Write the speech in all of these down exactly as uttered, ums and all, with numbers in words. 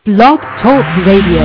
Blog Talk Radio.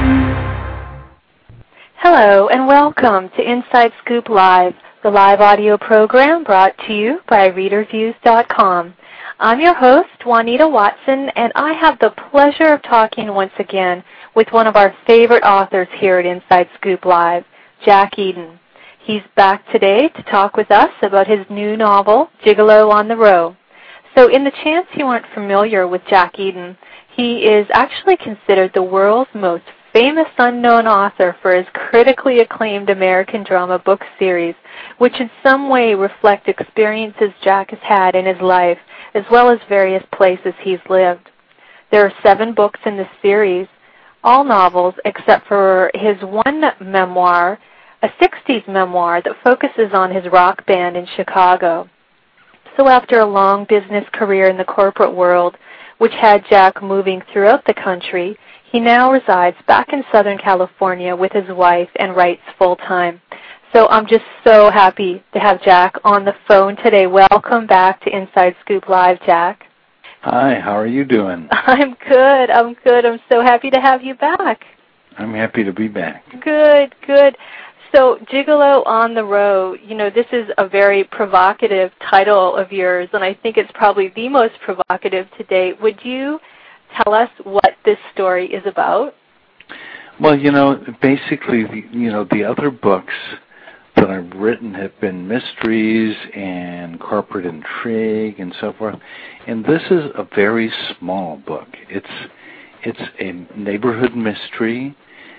Hello and welcome to Inside Scoop Live, the live audio program brought to you by reader views dot com. I'm your host, Juanita Watson, and I have the pleasure of talking once again with one of our favorite authors here at Inside Scoop Live, Jack Eden. He's back today to talk with us about his new novel, Gigolo on the Row. So in the chance you aren't familiar with Jack Eden, he is actually considered the world's most famous unknown author for his critically acclaimed American drama book series, which in some way reflect experiences Jack has had in his life, as well as various places he's lived. There are seven books in this series, all novels except for his one memoir, a sixties memoir that focuses on his rock band in Chicago. So after a long business career in the corporate world, which had Jack moving throughout the country, he now resides back in Southern California with his wife and writes full-time. So I'm just so happy to have Jack on the phone today. Welcome back to Inside Scoop Live, Jack. Hi, how are you doing? I'm good. I'm good. I'm so happy to have you back. I'm happy to be back. Good, good. So, Gigolo on the Row, you know, this is a very provocative title of yours, and I think it's probably the most provocative to date. Would you tell us what this story is about? Well, you know, basically, you know, the other books that I've written have been mysteries and corporate intrigue and so forth, and this is a very small book. It's it's a neighborhood mystery,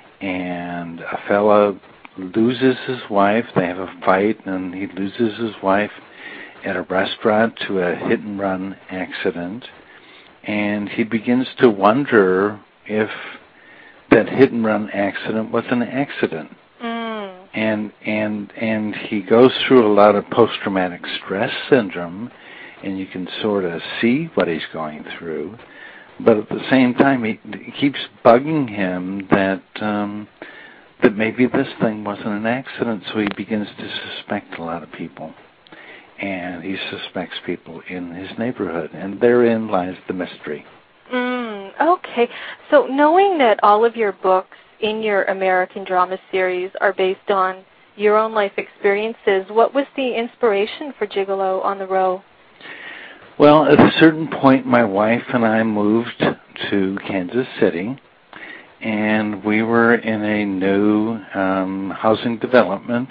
and a fella loses his wife. They have a fight, and he loses his wife at a restaurant to a hit-and-run accident, and he begins to wonder if that hit-and-run accident was an accident. Mm. And and and he goes through a lot of post-traumatic stress syndrome, and you can sort of see what he's going through, but at the same time, he, he keeps bugging him that um, that maybe this thing wasn't an accident, so he begins to suspect a lot of people. And he suspects people in his neighborhood, and therein lies the mystery. Mm, okay. So knowing that all of your books in your American drama series are based on your own life experiences, what was the inspiration for Gigolo on the Row? Well, at a certain point, my wife and I moved to Kansas City, and we were in a new um, housing development.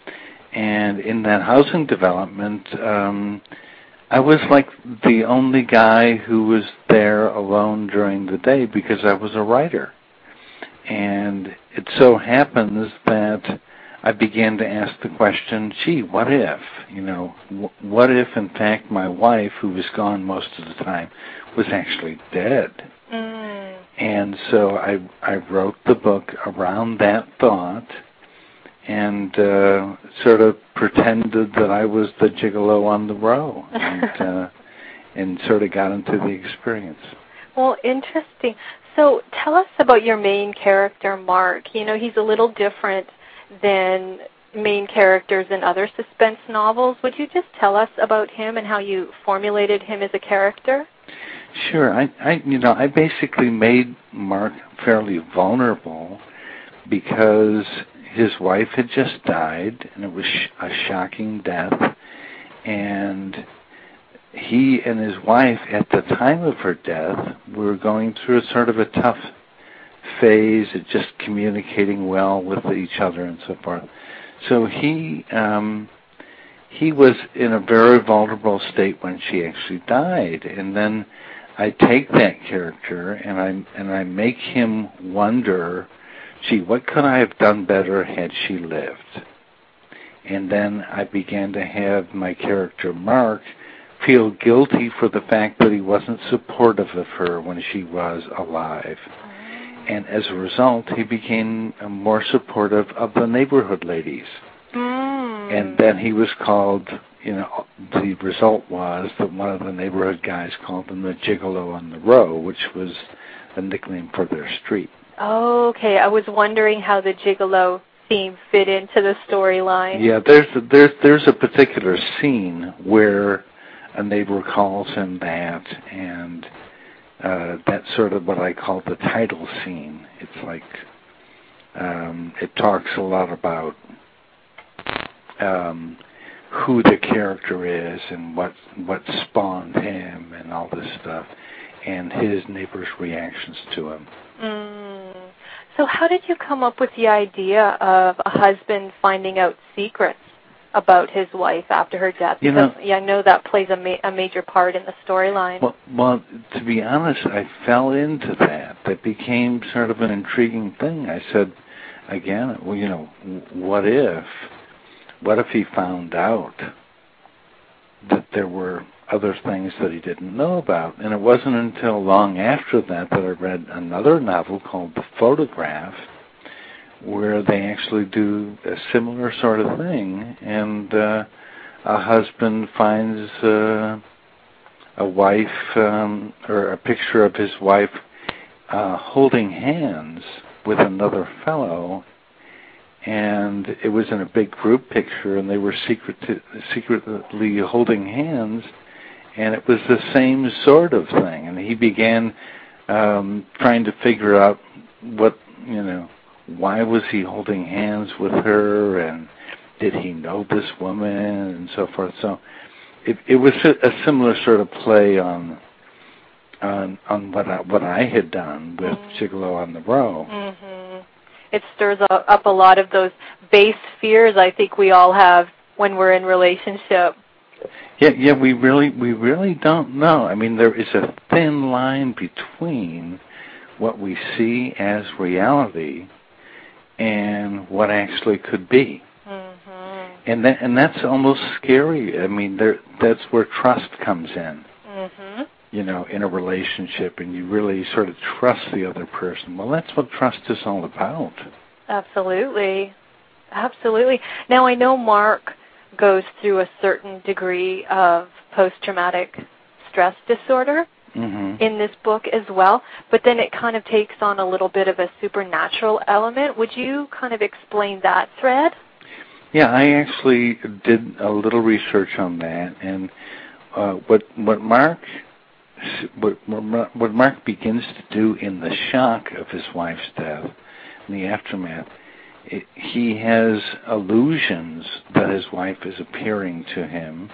And in that housing development, um, I was like the only guy who was there alone during the day because I was a writer. And it so happens that I began to ask the question, gee, what if? You know, wh- what if, in fact, my wife, who was gone most of the time, was actually dead? Mm. And so I I wrote the book around that thought, and uh, sort of pretended that I was the gigolo on the row, and, uh, and sort of got into the experience. Well, interesting. So tell us about your main character, Mark. You know, he's a little different than main characters in other suspense novels. Would you just tell us about him and how you formulated him as a character? Sure. I, I, you know, I basically made Mark fairly vulnerable because his wife had just died, and it was sh- a shocking death. And he and his wife, at the time of her death, were going through a sort of a tough phase of just communicating well with each other and so forth. So he um, he was in a very vulnerable state when she actually died, and then I take that character and I and I make him wonder, gee, what could I have done better had she lived? And then I began to have my character Mark feel guilty for the fact that he wasn't supportive of her when she was alive. And as a result, he became more supportive of the neighborhood ladies. Mm. And then he was called, you know, the result was that one of the neighborhood guys called him the Gigolo on the Row, which was a nickname for their street. Oh, okay. I was wondering how the Gigolo theme fit into the storyline. Yeah, there's a, there's there's a particular scene where a neighbor calls him that, and uh, that's sort of what I call the title scene. It's like um, it talks a lot about um, who the character is and what what spawned him and all this stuff, and his neighbors' reactions to him. Mm. So how did you come up with the idea of a husband finding out secrets about his wife after her death? Because you know, yeah, I know that plays a, ma- a major part in the storyline. Well, well, to be honest, I fell into that. That became sort of an intriguing thing. I said, again, well, you know, what if, what if he found out that there were other things that he didn't know about? And it wasn't until long after that that I read another novel called The Photograph, where they actually do a similar sort of thing, and uh, a husband finds uh, a wife, um, or a picture of his wife uh, holding hands with another fellow, and it was in a big group picture, and they were secret secretly holding hands, and it was the same sort of thing. And he began um, trying to figure out what, you know, why was he holding hands with her, and did he know this woman, and so forth. So it, it was a, a similar sort of play on on, on what I, what I had done with mm-hmm. Gigolo on the Row. Mm-hmm. It stirs up a lot of those base fears I think we all have when we're in relationship. Yeah, yeah, we really we really don't know. I mean, there is a thin line between what we see as reality and what actually could be. Mm-hmm. And that and that's almost scary. I mean, there that's where trust comes in. Mm-hmm. You know, in a relationship, and you really sort of trust the other person. Well, that's what trust is all about. Absolutely. Absolutely. Now, I know Mark goes through a certain degree of post-traumatic stress disorder mm-hmm. in this book as well, but then it kind of takes on a little bit of a supernatural element. Would you kind of explain that thread? Yeah, I actually did a little research on that, and uh, what what Mark what what Mark begins to do in the shock of his wife's death, in the aftermath, it, he has illusions that his wife is appearing to him,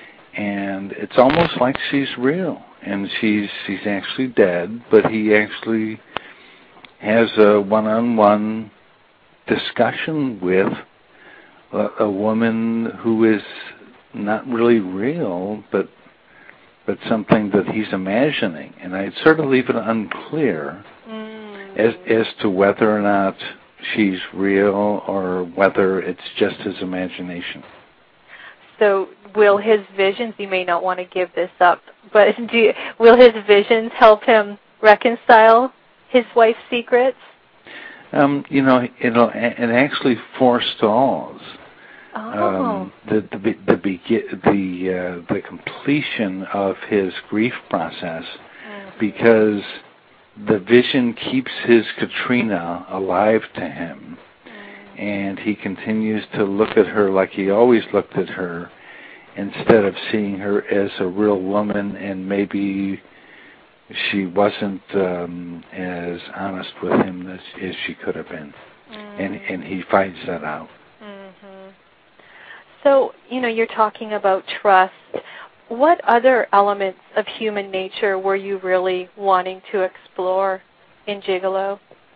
and it's almost like she's real, and she's she's actually dead, but he actually has a one-on-one discussion with a, a woman who is not really real, but but something that he's imagining. And I sort of leave it unclear mm. as as to whether or not she's real or whether it's just his imagination. So will his visions, you may not want to give this up, but do you, will his visions help him reconcile his wife's secrets? Um, you know, it'll, it actually forestalls oh. um, the the the the, uh, the completion of his grief process mm-hmm. because the vision keeps his Katrina alive to him, mm-hmm. and he continues to look at her like he always looked at her, instead of seeing her as a real woman, and maybe she wasn't um, as honest with him as, as she could have been. Mm-hmm. And and he finds that out. Mm-hmm. So, you know, you're talking about trust. What other elements of human nature were you really wanting to explore in Gigolo?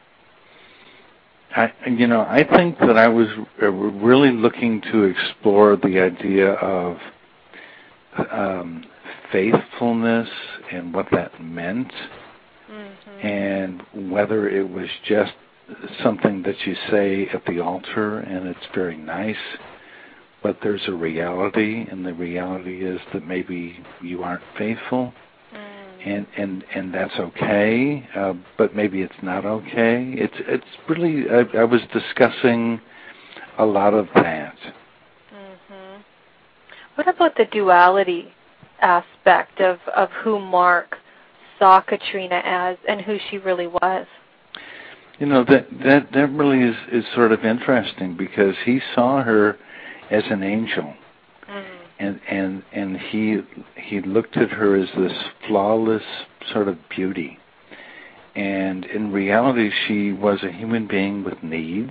I, you know, I think that I was really looking to explore the idea of um, faithfulness and what that meant, mm-hmm. and whether it was just something that you say at the altar and it's very nice, but there's a reality, and the reality is that maybe you aren't faithful, mm. and, and and that's okay, uh, but maybe it's not okay. It's it's really, I, I was discussing a lot of that. Mm-hmm. What about the duality aspect of, of who Mark saw Katrina as and who she really was? You know, that that, that really is, is sort of interesting, because he saw her as an angel, mm. and and and he he looked at her as this flawless, sort of beauty. And in reality, she was a human being with needs,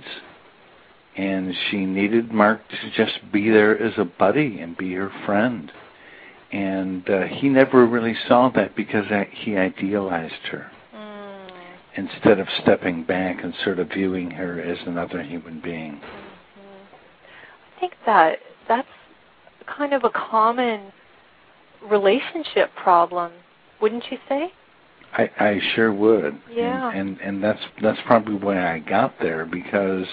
and she needed Mark to just be there as a buddy and be her friend. And uh, he never really saw that because he idealized her mm. instead of stepping back and sort of viewing her as another human being. Mm-hmm. I think that that's kind of a common relationship problem, wouldn't you say? I, I sure would. Yeah. And, and and that's that's probably why I got there, because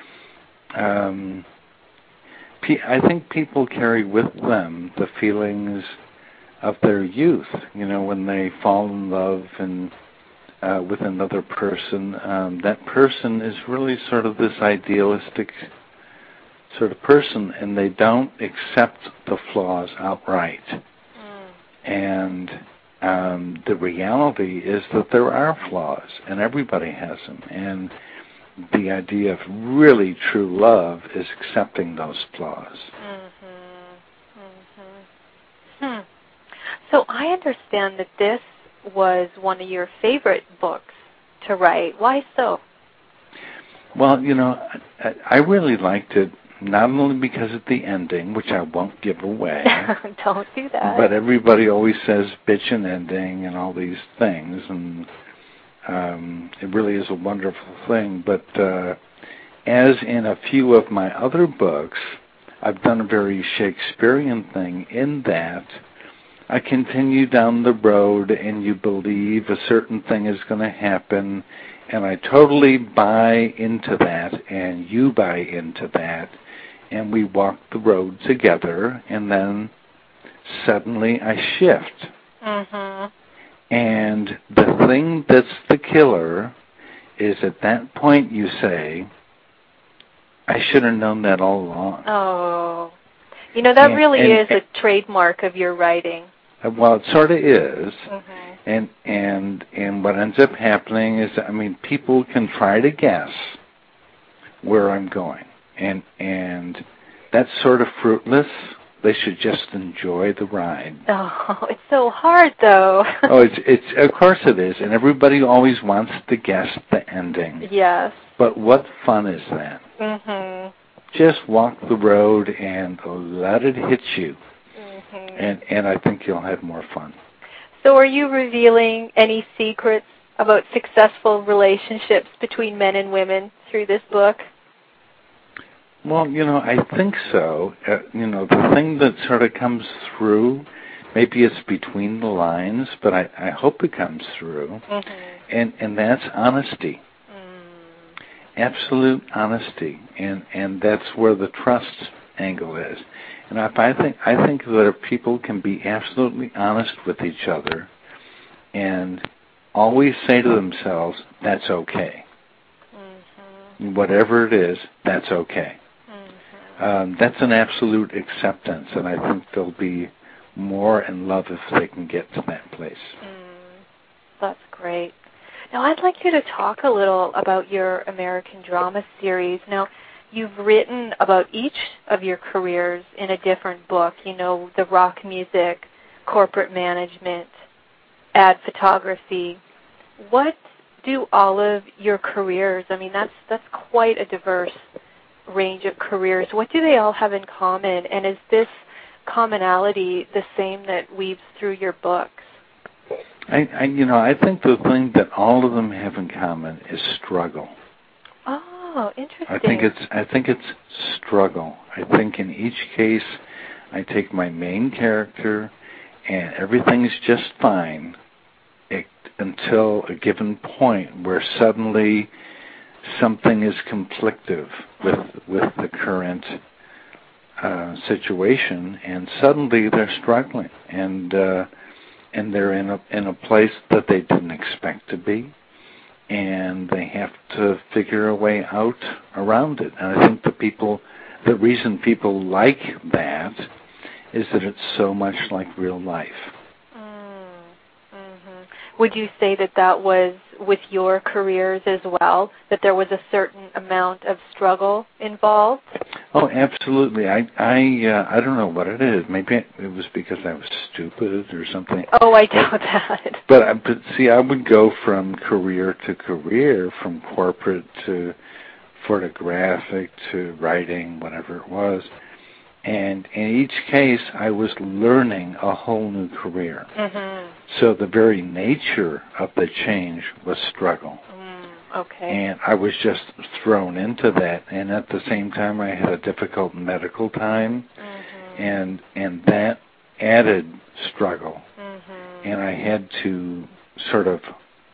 um, pe- I think people carry with them the feelings of their youth. You know, when they fall in love and uh, with another person, um, that person is really sort of this idealistic sort of person, and they don't accept the flaws outright. Mm. And Um, the reality is that there are flaws, and everybody has them. And the idea of really true love is accepting those flaws. Mm-hmm. Mm-hmm. Hmm. So I understand that this was one of your favorite books to write. Why so? Well, you know, I, I really liked it, not only because of the ending, which I won't give away. Don't do that. But everybody always says bitchin' ending and all these things, and um, it really is a wonderful thing. But uh, as in a few of my other books, I've done a very Shakespearean thing in that I continue down the road and you believe a certain thing is going to happen, and I totally buy into that, and you buy into that, and we walk the road together, and then suddenly I shift. Mm-hmm. And the thing that's the killer is at that point you say, I should have known that all along. Oh. You know, that and, really and, is a trademark of your writing. Well, it sort of is. Mm-hmm. And, and, and what ends up happening is, I mean, people can try to guess where I'm going. And and that's sort of fruitless. They should just enjoy the ride. Oh, it's so hard, though. oh, it's it's of course it is, and everybody always wants to guess the ending. Yes. But what fun is that? Mm-hmm. Just walk the road and let it hit you, mm-hmm. and and I think you'll have more fun. So, are you revealing any secrets about successful relationships between men and women through this book? Well, you know, I think so. Uh, you know, the thing that sort of comes through, maybe it's between the lines, but I, I hope it comes through, mm-hmm. and and that's honesty, mm. absolute honesty, and and that's where the trust angle is. And if I think I think that if people can be absolutely honest with each other, and always say to themselves, "That's okay," mm-hmm. whatever it is, that's okay. Um, that's an absolute acceptance, and I think they'll be more in love if they can get to that place. Mm, that's great. Now, I'd like you to talk a little about your American drama series. Now, you've written about each of your careers in a different book, you know, the rock music, corporate management, ad photography. What do all of your careers, I mean, that's that's quite a diverse range of careers. What do they all have in common, and is this commonality the same that weaves through your books? I, I, you know, I think the thing that all of them have in common is struggle. Oh, interesting. I think it's, I think it's struggle. I think in each case, I take my main character, and everything's just fine, it, until a given point where suddenly something is conflictive with with the current uh, situation, and suddenly they're struggling, and uh, and they're in a in a place that they didn't expect to be, and they have to figure a way out around it. And I think the people, the reason people like that is that it's so much like real life. Mm-hmm. would you say that that was with your careers as well, that there was a certain amount of struggle involved? Oh, absolutely. I I uh, I don't know what it is. Maybe it was because I was stupid or something. Oh, I doubt that. But but see, I would go from career to career, from corporate to photographic to writing, whatever it was. And in each case, I was learning a whole new career. Mm-hmm. So the very nature of the change was struggle. Mm, okay. And I was just thrown into that. And at the same time, I had a difficult medical time. Mm-hmm. And and that added struggle. Mm-hmm. And I had to sort of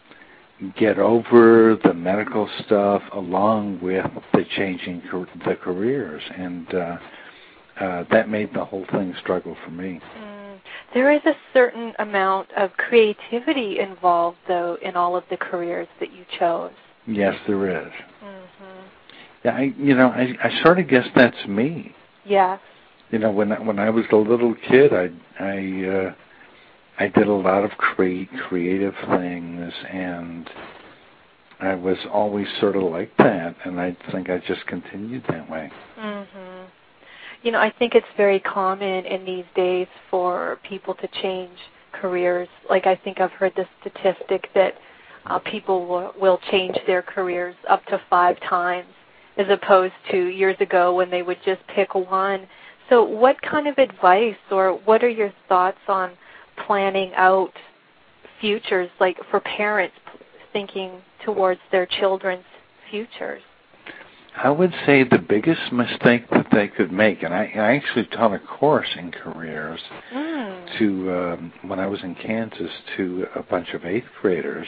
get over the medical stuff along with the changing the careers. And uh Uh, that made the whole thing struggle for me. Mm. There is a certain amount of creativity involved, though, in all of the careers that you chose. Yes, there is. Mm-hmm. Yeah, I, you know, I, I sort of guess that's me. Yes. You know, when I, when I was a little kid, I I uh, I did a lot of cre- creative things, and I was always sort of like that, and I think I just continued that way. Mm-hmm. You know, I think it's very common in these days for people to change careers. Like, I think I've heard the statistic that uh, people will, will change their careers up to five times as opposed to years ago when they would just pick one. So what kind of advice or what are your thoughts on planning out futures, like for parents thinking towards their children's futures? I would say the biggest mistake that they could make, and I, I actually taught a course in careers mm. to um, when I was in Kansas to a bunch of eighth graders,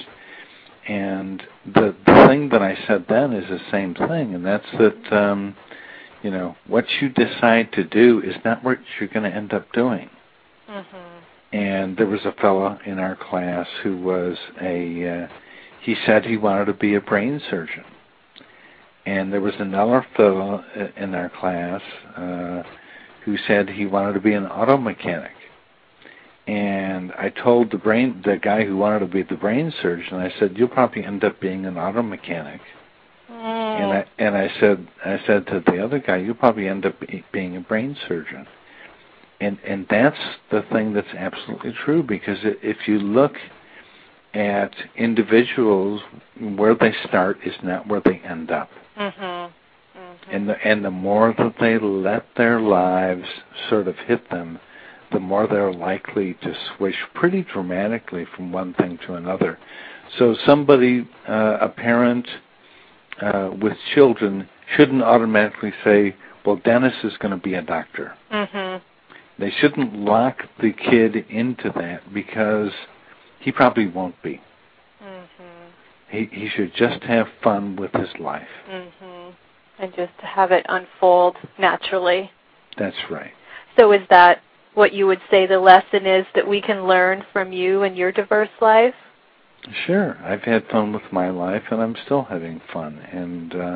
and the the thing that I said then is the same thing, and that's that um, you know what you decide to do is not what you're going to end up doing. Mm-hmm. And there was a fellow in our class who was a uh, he said he wanted to be a brain surgeon. And there was another fellow in our class uh, who said he wanted to be an auto mechanic. And I told the brain, the guy who wanted to be the brain surgeon, I said, "You'll probably end up being an auto mechanic." Mm. And I and I said, I said to the other guy, "You'll probably end up be, being a brain surgeon." And and that's the thing that's absolutely true, because if you look at individuals, where they start is not where they end up. Mm-hmm. Mm-hmm. And the and the more that they let their lives sort of hit them, the more they're likely to switch pretty dramatically from one thing to another. So somebody, uh, a parent uh, with children, shouldn't automatically say, "Well, Dennis is going to be a doctor." Mm-hmm. They shouldn't lock the kid into that, because he probably won't be. Mm-hmm. He he should just have fun with his life. Mm-hmm. And just to have it unfold naturally. That's right. So is that what you would say the lesson is that we can learn from you and your diverse life? Sure. I've had fun with my life, and I'm still having fun. And uh,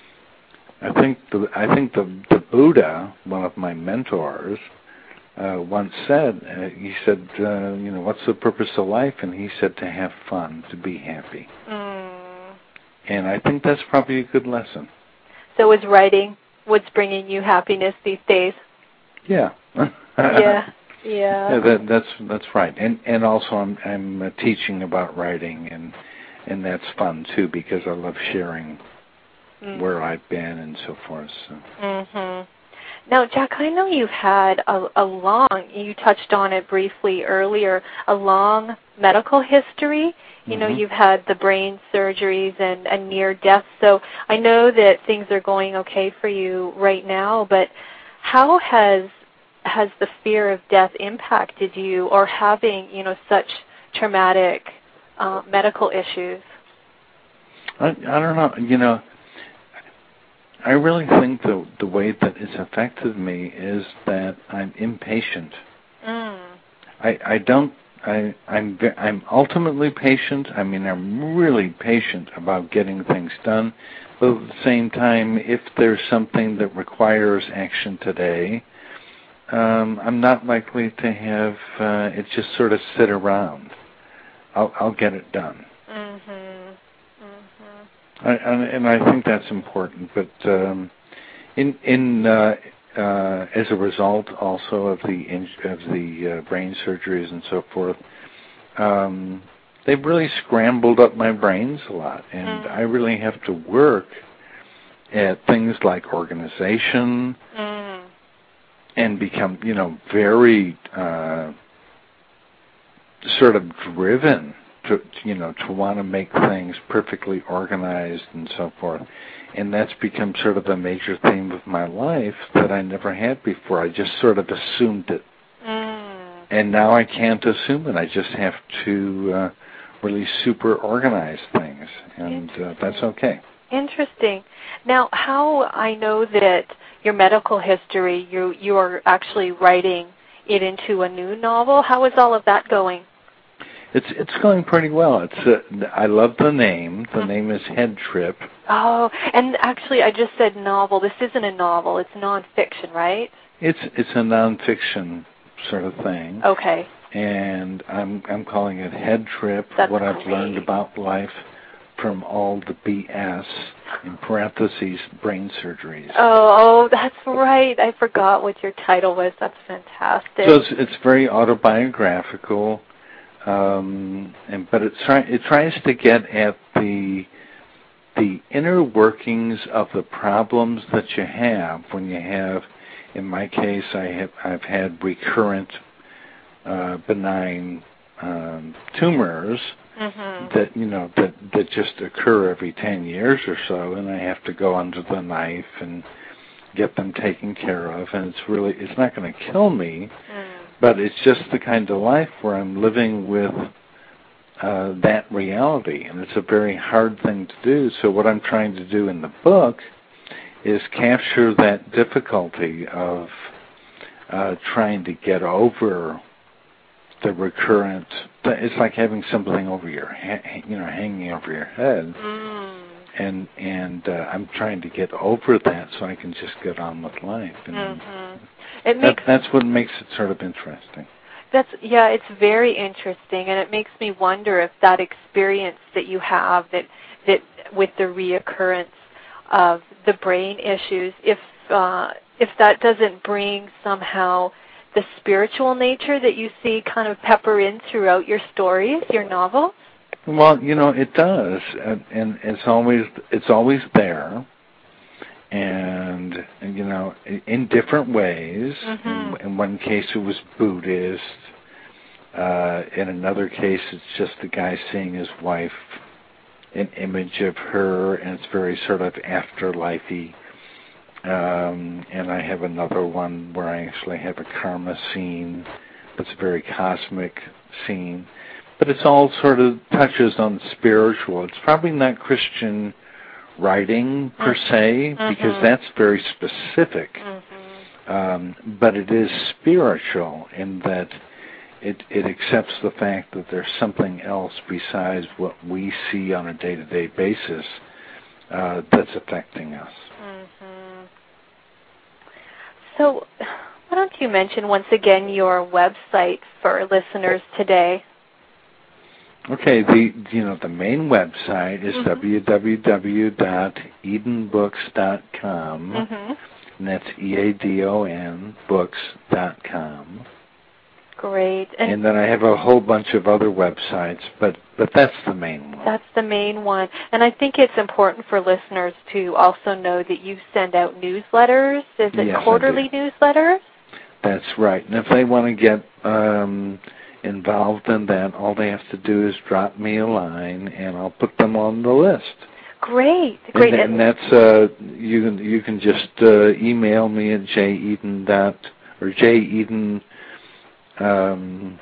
I think the I think the the Buddha, one of my mentors, Uh, once said, uh, he said, uh, you know, what's the purpose of life? And he said to have fun, to be happy. Mm. And I think that's probably a good lesson. So is writing what's bringing you happiness these days? Yeah. yeah. Yeah. Yeah, that, that's that's right. And and also I'm I'm uh, teaching about writing, and and that's fun too, because I love sharing mm. where I've been and so forth. So. Mm-hmm. Now, Jack, I know you've had a, a long, you touched on it briefly earlier, a long medical history. You mm-hmm. know, you've had the brain surgeries and, and near death. So I know that things are going okay for you right now, but how has has the fear of death impacted you, or having, you know, such traumatic uh, medical issues? I, I don't know. You know, I really think the the way that it's affected me is that I'm impatient. Mm. I I don't I I'm I'm ultimately patient. I mean, I'm really patient about getting things done. But at the same time, if there's something that requires action today, um, I'm not likely to have uh, it just sort of sit around. I'll, I'll get it done. Mm-hmm. Mm-hmm. I, and, and I think that's important. But um, in in uh, uh, as a result also of the in, of the uh, brain surgeries and so forth, um, they've really scrambled up my brains a lot, and mm. I really have to work at things like organization mm. and become, you know, very uh, sort of driven to, you know, to want to make things perfectly organized and so forth. And that's become sort of a major theme of my life that I never had before. I just sort of assumed it. Mm. And now I can't assume it. I just have to uh, really super organize things, and uh, that's okay. Interesting. Now, how I know that your medical history, you you are actually writing it into a new novel. How is all of that going? It's it's going pretty well. It's uh, I love the name. The mm-hmm. name is Head Trip. Oh, and actually, I just said novel. This isn't a novel. It's nonfiction, right? It's it's a nonfiction sort of thing. Okay. And I'm I'm calling it Head Trip. That's what great. I've learned about life from all the B S, in parentheses, brain surgeries. Oh, oh, that's right. I forgot what your title was. That's fantastic. So it's, it's very autobiographical, um, and but it, try, it tries to get at the the inner workings of the problems that you have when you have, in my case, I have I've had recurrent uh, benign um, tumors. Mm-hmm. That you know that that just occur every ten years or so, and I have to go under the knife and get them taken care of. And it's really it's not going to kill me, mm. but it's just the kind of life where I'm living with uh, that reality, and it's a very hard thing to do. So what I'm trying to do in the book is capture that difficulty of uh, trying to get over the recurrent, it's like having something over your, you know, hanging over your head, mm. and and uh, I'm trying to get over that so I can just get on with life. And mm-hmm. it makes, that, that's what makes it sort of interesting. That's yeah, it's very interesting, and it makes me wonder if that experience that you have that that with the reoccurrence of the brain issues, if uh, if that doesn't bring somehow the spiritual nature that you see kind of pepper in throughout your stories, your novels? Well, you know, it does, and, and it's always it's always there, and, and you know, in, in different ways. Mm-hmm. In, in one case, it was Buddhist. Uh, in another case, it's just a guy seeing his wife, an image of her, and it's very sort of afterlife-y. Um, and I have another one where I actually have a karma scene. It's a very cosmic scene. But it's all sort of touches on spiritual. It's probably not Christian writing per se, mm-hmm. because that's very specific. Mm-hmm. Um, but it is spiritual in that it, it accepts the fact that there's something else besides what we see on a day-to-day basis uh, that's affecting us. So why don't you mention once again your website for listeners today? Okay, the you know the main website is mm-hmm. w w w dot eden books dot com, mm-hmm. and that's E A D O N books dot com. Great. And, and then I have a whole bunch of other websites, but, but that's the main one. That's the main one. And I think it's important for listeners to also know that you send out newsletters. Is it yes, quarterly newsletters? That's right. And if they want to get um, involved in that, all they have to do is drop me a line, and I'll put them on the list. Great, great. And, and that's uh, you can you can just uh, email me at jeden dot or jeden. Um,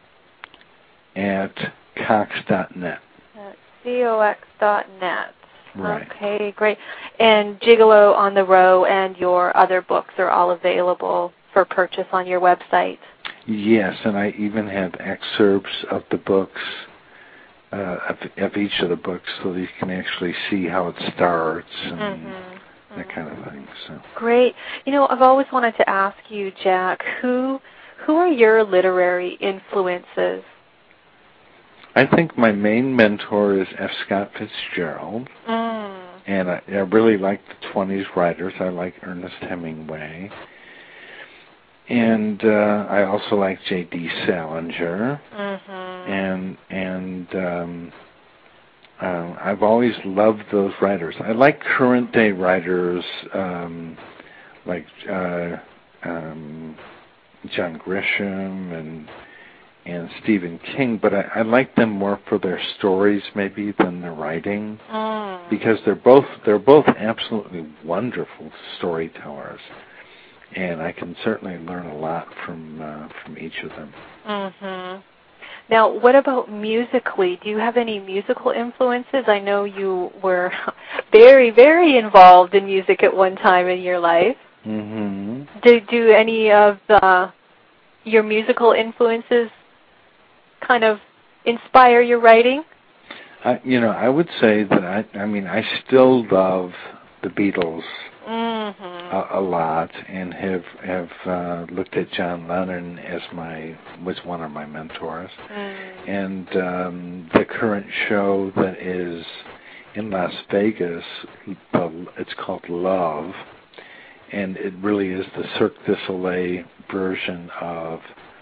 at cox dot net. At cox dot net. Right. Okay, great. And Gigolo on the Row and your other books are all available for purchase on your website? Yes, and I even have excerpts of the books, uh, of, of each of the books, so that you can actually see how it starts and mm-hmm. that kind of thing. So. Great. You know, I've always wanted to ask you, Jack, who... Who are your literary influences? I think my main mentor is F. Scott Fitzgerald. Mm. And I, I really like the twenties writers. I like Ernest Hemingway. And uh, I also like J D. Salinger. Mm-hmm. And and um, uh, I've always loved those writers. I like current day writers um, like uh, um, John Grisham and and Stephen King, but I, I like them more for their stories maybe than their writing, mm. because they're both they're both absolutely wonderful storytellers, and I can certainly learn a lot from uh, from each of them. Mm-hmm. Now, what about musically? Do you have any musical influences? I know you were very, very involved in music at one time in your life. Mm-hmm. Do do any of the, your musical influences kind of inspire your writing? I, you know, I would say that I, I mean, I still love the Beatles mm-hmm. a, a lot, and have have uh, looked at John Lennon as my was one of my mentors, mm. and um, the current show that is in Las Vegas, the, it's called Love, and it really is the Cirque du Soleil version of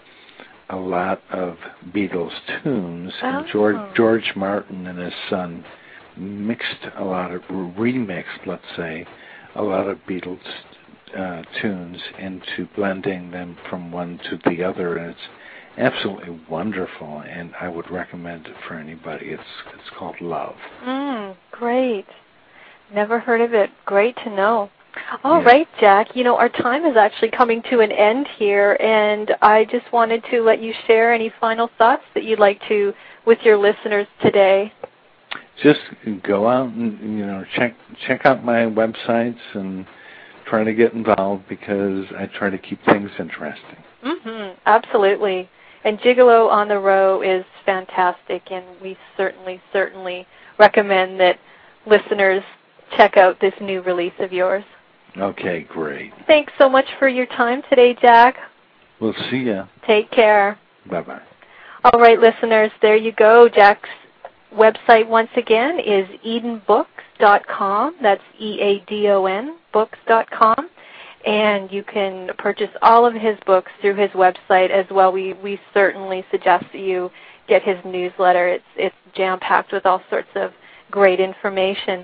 a lot of Beatles tunes, oh. and George George Martin and his son mixed a lot of remixed, let's say, a lot of Beatles uh, tunes into blending them from one to the other, and it's absolutely wonderful. And I would recommend it for anybody. It's it's called Love. Mm, great. Never heard of it. Great to know. All yeah. right, Jack. You know, our time is actually coming to an end here, and I just wanted to let you share any final thoughts that you'd like to with your listeners today. Just go out and, you know, check check out my websites and try to get involved, because I try to keep things interesting. Mm-hmm. Absolutely. And Gigolo on the Row is fantastic, and we certainly, certainly recommend that listeners check out this new release of yours. Okay, great. Thanks so much for your time today, Jack. We'll see ya. Take care. Bye-bye. All right, listeners, there you go. Jack's website, once again, is eden books dot com. That's E A D O N, books dot com. And you can purchase all of his books through his website as well. We we certainly suggest that you get his newsletter. It's it's jam-packed with all sorts of great information.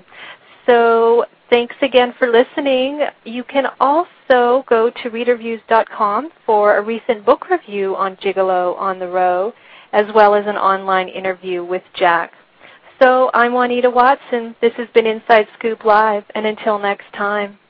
So thanks again for listening. You can also go to reader views dot com for a recent book review on Gigolo on the Row, as well as an online interview with Jack. So I'm Juanita Watson. This has been Inside Scoop Live, and until next time.